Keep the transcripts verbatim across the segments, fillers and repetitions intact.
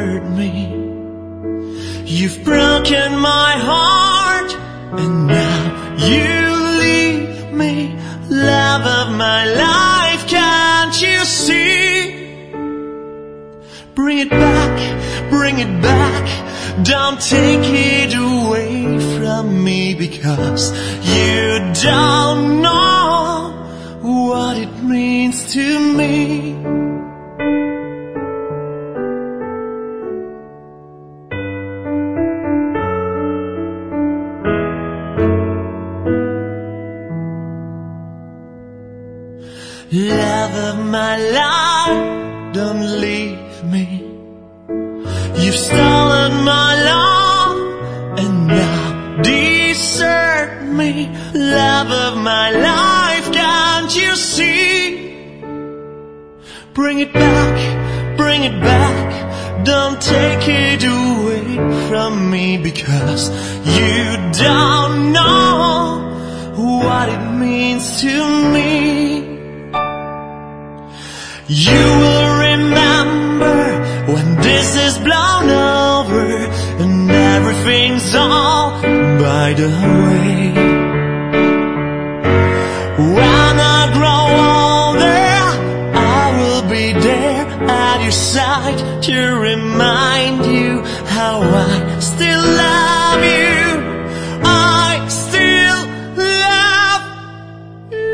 hurt me. You've broken my heart, and now you leave me. Love of my life, can't you see? Bring it back, bring it back. Don't take it away from me, because you don't know what it means to me. Love of my life, don't leave me. You've stolen my love and now desert me. Love of my life, can't you see? Bring it back, bring it back. Don't take it away from me, because you don't know what it means to me. You will remember when this is blown over and everything's all by the way. When I grow older, I will be there at your side to remind you how I still love you. I still love you.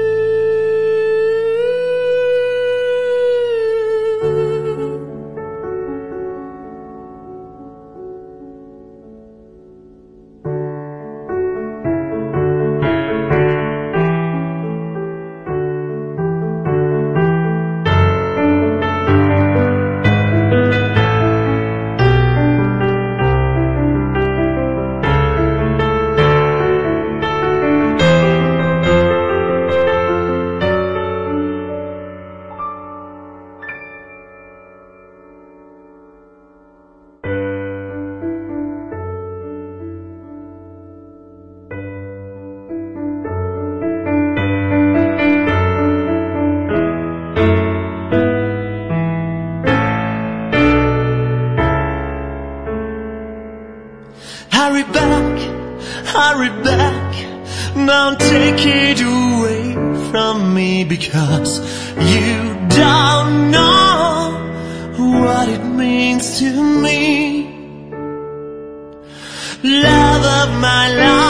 Hurry back, hurry back. Don't take it away from me, because you don't know what it means to me. Love of my life,